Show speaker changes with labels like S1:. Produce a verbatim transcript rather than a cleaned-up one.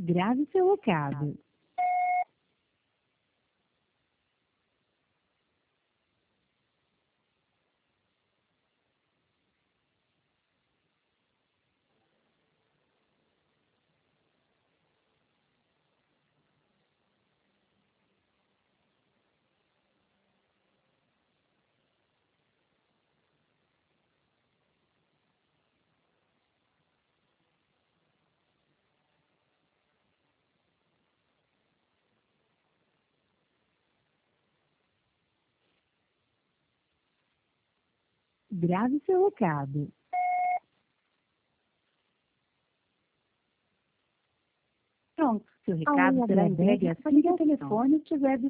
S1: Grave seu recado. Grave seu recado. Pronto, seu recado será entregue assim que o telefone estiver disponível.